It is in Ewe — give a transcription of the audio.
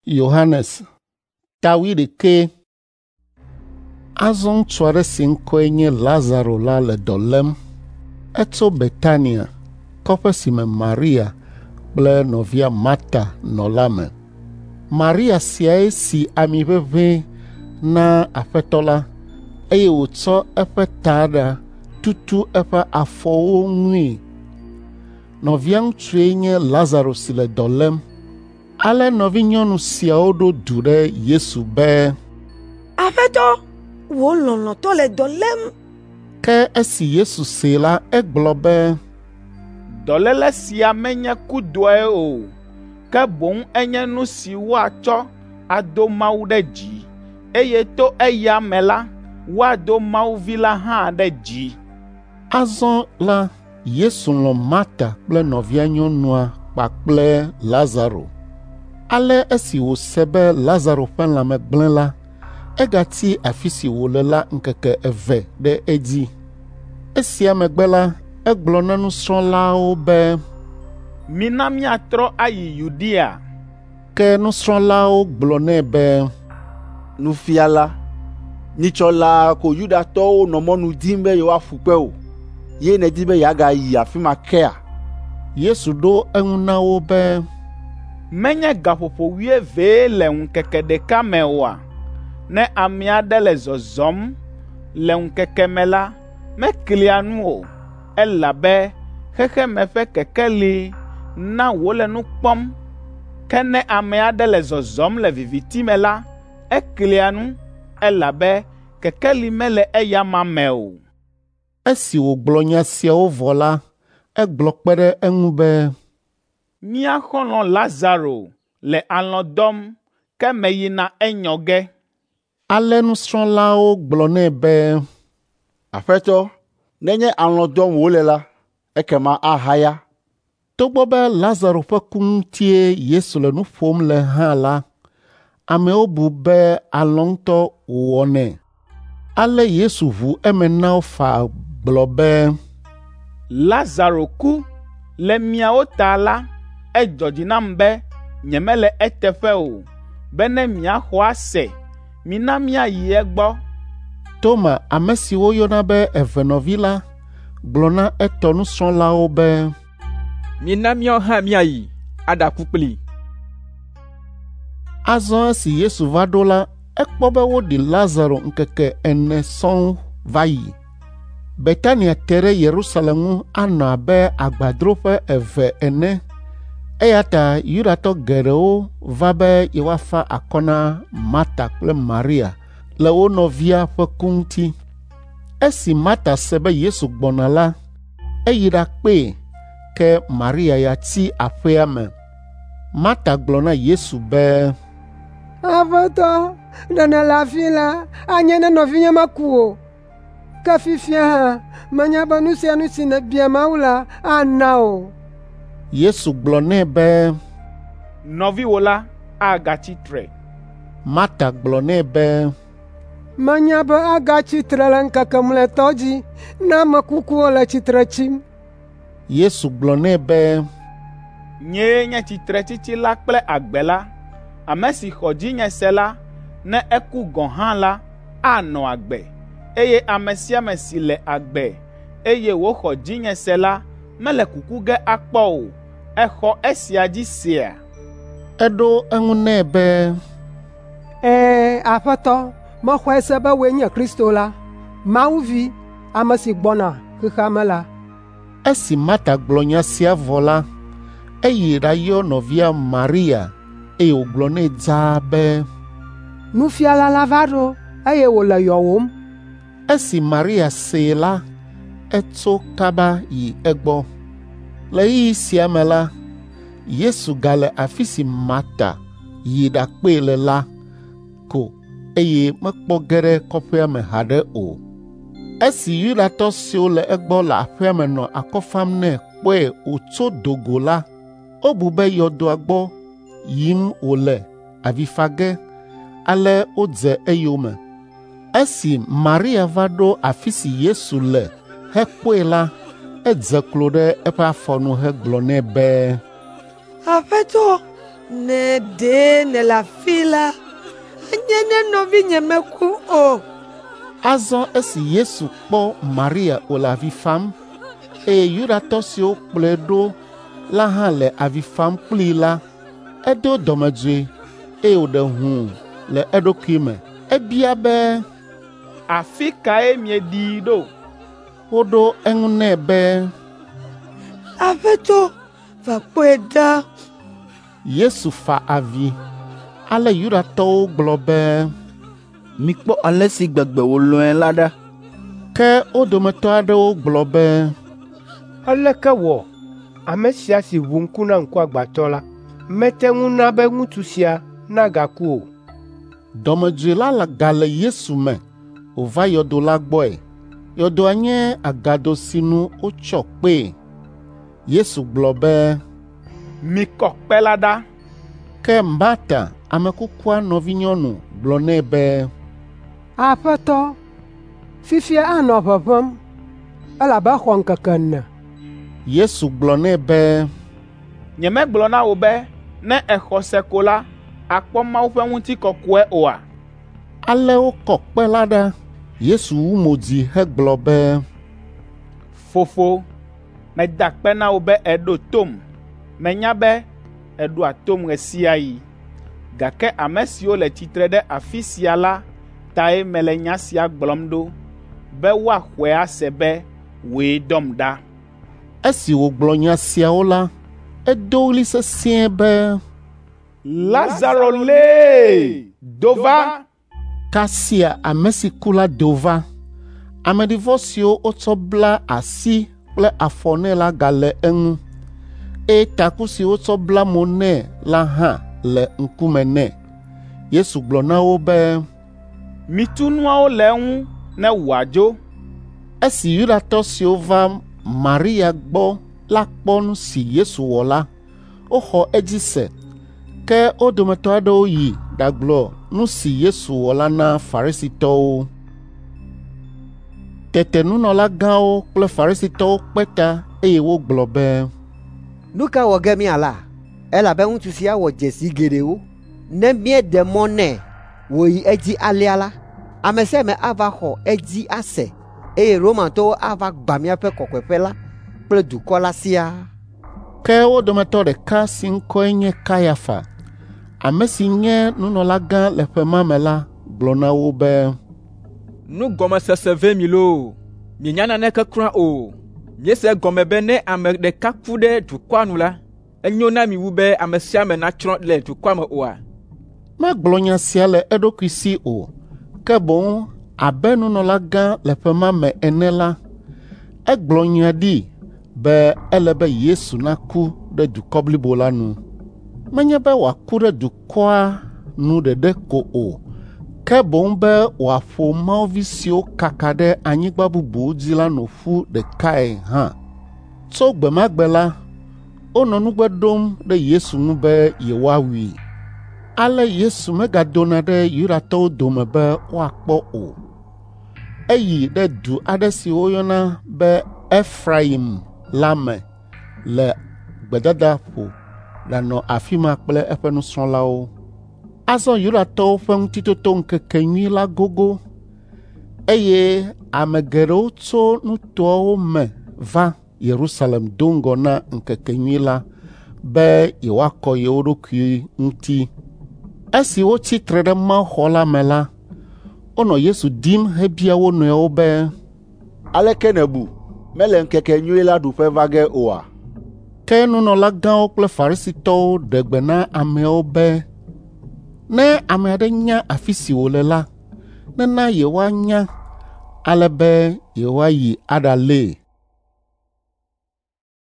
Yohanes David ke azɔ ŋutsu aɖe si ŋkɔe nye Lazaro la le dɔ lém. Etso Betania, kɔƒe si me Maria kple nɔvia Marta nɔ la me. Maria siae si ami ʋeʋĩ na Aƒetɔ la, eye wòtsɔ eƒe taɖa tutu eƒe afɔwo ŋui. Nɔvia ŋutsue nye Lazaro si le dɔ lém. Ale nɔvinyɔnu siawo ɖo du ɖe Yesu be, Aƒetɔ, wò lɔlɔ̃tɔ le dɔ lém. Ke esi Yesu see la, egblɔ be, Dɔléle sia menye kudɔe o, ke boŋ enye nu si woatsɔ ado Mawu ɖe dzi, eye to eya me la, woado Mawu vi la hã ɖe dzi. Azɔ la, Yesu lɔ̃ Marta kple nɔvia nyɔnua kpakple Lazaro. Ale esi wòse be Lazaro ƒe lãme gblẽ la, egati afi si wòle la ŋkeke 2 ɖe edzi. Esia megbe la, egblɔ na nusrɔ̃lawo be, Mina míatrɔ ayi Yudea. Ke nusrɔ̃lawo gblɔ nɛ be, Nufiala, nyitsɔla ko Yudatɔwo nɔ mɔnu dim be yewoaƒu kpe o, ye nèdi be yeagayi afi ma kea? Yesu ɖo eŋu na wo be, Menye gaƒoƒo 12 le ŋkeke ɖeka me oa? Ne ame aɖe le zɔzɔm le ŋkeke me la, meklia nu o, elabe xexeme ƒe kekeli na wòle nu kpɔm. Ke ne ame aɖe le zɔzɔm le viviti me la, eklia nu, elabe kekeli mele eya ma me o. Esi wògblɔ nya siawo vɔ la, egblɔ kpe ɖe eŋu be, Mía xɔlɔ̃ Lazaro le alɔ̃ dɔm, ke meyina enyɔ ge. Ale nusrɔ̃lawo gblɔ nɛ be, Aƒetɔ, nenye alɔ̃ dɔm wòle la, ekema ahaya. Togbɔ be Lazaro ƒe ku ŋutie Yesu le nu ƒom le hã la, amewo bu be alɔ̃ ŋutɔ wòwɔ nɛ. Ale Yesu ʋu eme na wo faa gblɔ be, Lazaro ku, le miawo ta la, edzɔ dzi nam be nyemele eteƒe o, be ne miaxɔ ase, mina míayi egbɔ. Toma, ame si woyɔna be evenɔvi la, gblɔ na etɔ nusrɔ̃lawo be, Mina míawo hã míayi aɖaku kplii. Azɔ esi Yesu va ɖo la, ekpɔ be woɖi Lazaro ŋkeke 4 sɔŋ va yi. Betania te ɖe Yerusalem ŋu anɔ abe agbadroƒe 2 ene, eya ta Yudatɔ geɖewo va be yewoafa akɔ na Marta kple Maria le wo nɔvia ƒe ku ŋuti. Esi Marta se be Yesu gbɔna la, eyi ɖakpee, ke Maria ya tsi aƒea me. Marta gblɔ na Yesu be, Aƒetɔ, ne nèle afi la, anye ne nɔvinye meku o. Ke fifia hã, menya be nu sia nu si nèbia Mawu la, ana o. Yesu gblɔ nɛ be, Nɔviwò la agatsi tre. Marta gblɔ nɛ be, Menya be agatsi tre le ŋkeke mlɔetɔ dzi, ne ame kukuwo le tsitre tsim. Yesu gblɔ nɛ be, Nyee nye tsitretsitsi la kple agbe la. Ame si xɔ dzinye se la, ne eku gɔ̃ hã la, anɔ agbe. Eye ame sia ame si le agbe, eye wòxɔ dzinye se la, mele kuku ge akpɔ o. Exɔ esia dzi sea. Eɖo eŋu nɛ be, Aƒetɔ, mexɔe se be wòe nye Kristo la, Mawu vi, ame si gbɔna xexea me la. Esi Marta gblɔ nya sia vɔ la, eyi ɖayɔ nɔvia Maria, eye wògblɔ nɛ dzaa be, Nufiala la va ɖo, eye wòle yɔwòm. Esi Maria see la, etso kaba yi egbɔ. Le ɣeyiɣi sia me la, Yesu gale afi si Marta yi ɖakpee le la ko, eye mekpɔ ge ɖe kɔƒea me haɖe o. Esi Yudatɔ siwo le egbɔ le aƒea me nɔ akɔ fam nɛ kpɔe wòtso dogo la, wobu be yɔdoa gbɔ yim wòle avi fa ge, ale wodze eyome. Esi Maria va ɖo afi si Yesu le hekpɔe la, edze klo ɖe eƒe afɔ nu hegblɔ nɛ be, Aƒetɔ, ne ɖe le afi la, enye ne nɔvinye meku o. Azɔ esi Yesu kpɔ Maria wòle avi fam, eye Yudatɔ siwo kplɔe ɖo la hã le avi fam kplii la, edo dɔmedzoe, eye wòɖe hũu le eɖokui me. Ebia be, afi kae mieɖii ɖo? Woɖo eŋu nɛ be, Aƒetɔ, va kpɔe ɖa. Yesu fa avi, ale Yudatɔwo gblɔ be, Mikpɔ ale si gbegbe wòlɔ̃e la ɖa. ke wo dometɔ aɖewo gblɔ be, Aleke wɔ ame sia si ʋu ŋku na ŋkuagbãtɔ la, mete ŋu na be ŋutsu sia nagaku o. Dɔmedzoe la gale Yesu me wòva yɔdo la gbɔe. Yɔdoa nye agado sinu wotsɔ kpee. Yesu gblɔ be, Mikɔ kpe la ɖa. ke Marta, ame kukua nɔvinyɔnu, gblɔ nɛ be, Aƒetɔ, fifia anɔ ʋeʋẽm, elabe xɔ ŋkeke 4. Yesu gblɔ nɛ be, Nyemegblɔ na wò be ne exɔ se ko la, akpɔ Mawu ƒe ŋutikɔkɔe oa? ale wokɔ kpe la ɖa. Yesu wu mo dzi hegblɔ be, Fofo, meda kpe na wò be èɖo tom. Menya be èɖoa tom ɣe sia ɣi, gake ame siwo le tsitre ɖe afi sia la tae mele nya sia gblɔm ɖo, be woaxɔe ase be wòe dɔm ɖa. esi wògblɔ nya siawo la, edo ɣli sesĩe be, Lazaro lee, do va. kasia ame si ku la do va. Ameɖivɔ siwo wotsɔ bla asi kple afɔ nɛ la gale eŋu, eye taku si wotsɔ bla mo nɛ la hã le ŋkume nɛ. Yesu gblɔ na wo be, Mitu nuawo le eŋu ne wòadzo. esi Yudatɔ siwo va Maria gbɔ la kpɔ nu si Yesu wɔ la, woxɔ edzi se, ke wo dometɔ aɖewo yi ɖagblɔ nu si Yesu wɔ la na Farisitɔwo. Tete nunɔlagãwo kple Farisitɔwo kpe ta, eye wogblɔ be, Nu ka wɔ ge míala? Elabe ŋutsu sia wɔ dzesi geɖewo. Ne míeɖe mɔ nɛ wòyi edzi alea la, ame sia ame ava xɔ edzi ase, eye Romatɔwo ava gbã míaƒe kɔkɔeƒe la kple dukɔ la siaa. Ke wo dometɔ ɖeka si ŋkɔe nye Kayafa, ame si nye nunɔlagã le ƒe ma me la, gblɔ na wo be, Nugɔmesese vɛ mi loo, mienya naneke kura o. Miese gɔme be ne ame ɖeka ku ɖe dukɔa nu la, enyo na mi wu be ame sia ame natsrɔ̃ le dukɔa me oa? Megblɔ nya sia le eɖokui si o, ke boŋ abe nunɔlagã le ƒe ma me ene la, egblɔ nya ɖi be ele be Yesu naku ɖe dukɔ blibo la nu. Menye be wòaku ɖe dukɔa nu ɖeɖe ko o, ke boŋ be wòaƒo Mawu siwo kaka ɖe anyigba bubuwo dzi la no ƒu ɖekae hã. Tso gbe ma gbe la, wonɔ nugbe ɖom ɖe Yesu ŋu be yewoawui. Ale Yesu megadona ɖe Yudatɔwo dome be woakpɔ o. Eyi ɖe du aɖe si woyɔna be Efraim la me le gbedadaƒo ɖanɔ afi ma kple eƒe nusrɔ̃lawo. Azɔ Yudatɔwo ƒe ŋutitotoŋkekenyui la gogo, eye ame geɖewo tso nutoawo me va Yerusalem do ŋgɔ na ŋkekenyui la be yewoakɔ yewo ɖokui ŋuti. Esi wotsitre ɖe Mawuxɔ la me la, wonɔ Yesu dim hebia wo nɔewo be, Aleke nèbu? Mele ŋkekenyui la ɖuƒe va ge oa? Ke nunɔlagãwo kple Farisitɔwo ɖe gbe na ameawo be, ne ame aɖe nya afi si wòle la, nena yewoanya, ale be yewoayi aɖalée.